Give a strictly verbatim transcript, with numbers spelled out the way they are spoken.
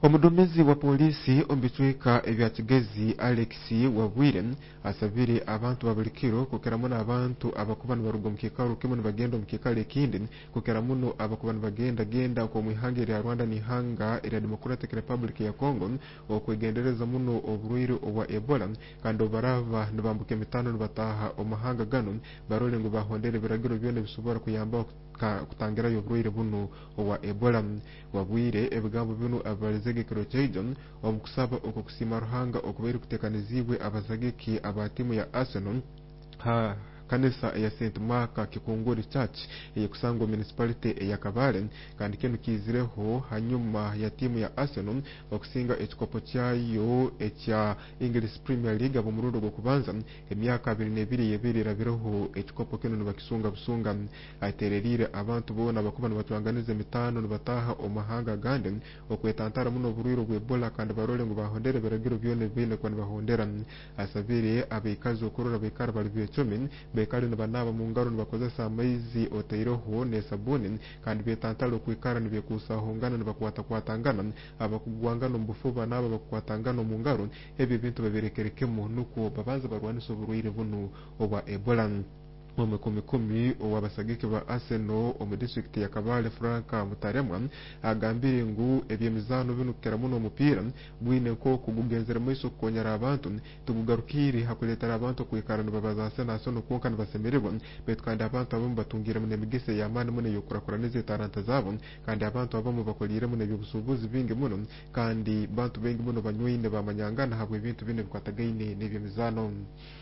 Omudumizi wa polisi ombicweka ebya Kigezi Alex Wabwire asabire abantu babulikiro kukera muno abantu abakuba nibaruga mu kikaro kimwe nibagenda mu kikaro ekindi kukera muno abakuba nibagenda genda ko mwihanga lya Rwanda n'ihanga lya Democratic Republic ya Congo okwegendereza muno oburwire obwa Ebola kandi obarava nibambuka emitano nibataha omahanga gano barole ngo bahondere biragiro byone bisobora kuyamba kutangira yoburwire buno obwa Ebola. Wabwire ebigambo bino abalizegekero Jason omukusaba okukusima ruhanga okubera kutekanizibwe abazageki aba timu ya Arsenal ha kanisa ya Saint Mark Kikunguri Church eyekusanga municipality ya Kabale kandi kenu kizireho hanyuma ya timu ya Arsenal okusinga ekikopo kyayo ekya English Premier League abo murundo gwo kubanza emyaka abiri n'ebiri yebiri rabiroho ekikopo kenu nibakisunga busunga atererire abantu bona bakuba nibatwanganiza mitano nibataha omahanga gande okwetantara muno burwiro bwe Ebola kandi barole ngo bahondere biragiro byone bine kwa nibahondera asabire abikazi okurora bekara bali becumi bekali nibanaba mu ngaro nibakozesa amaizi oteiroho nesabuni kandi betantalo kwikara nibekusahongana nibakwata kwatangana abakugwangana mu bufuba naba bakwatangana mu ngaro ebi bintu babirekerekemo nuko babanza barwanisa uburwire buno obwa Ebola. Mu kumi kumi wabasagiki ba Arsenal omu district ya Kabale Franka Mutaremwa agambire ngu ebyemizano bino kera muno umupira bwine ko kugugenzera mwiso konyara abantu tugugarukire hakuletera abantu kwikara nibabaza Arsenal sono konka nibasemererwa betu kandi abantu abo batungira mu nemigese ya mani muno yokurakura neze taranta zabo kandi abantu abo bakolire mu nebyubusubuzi bingi muno kandi bantu bengi muno banywine bamanyangana habwe ibintu bine bikwatagaine n'ebyemizano.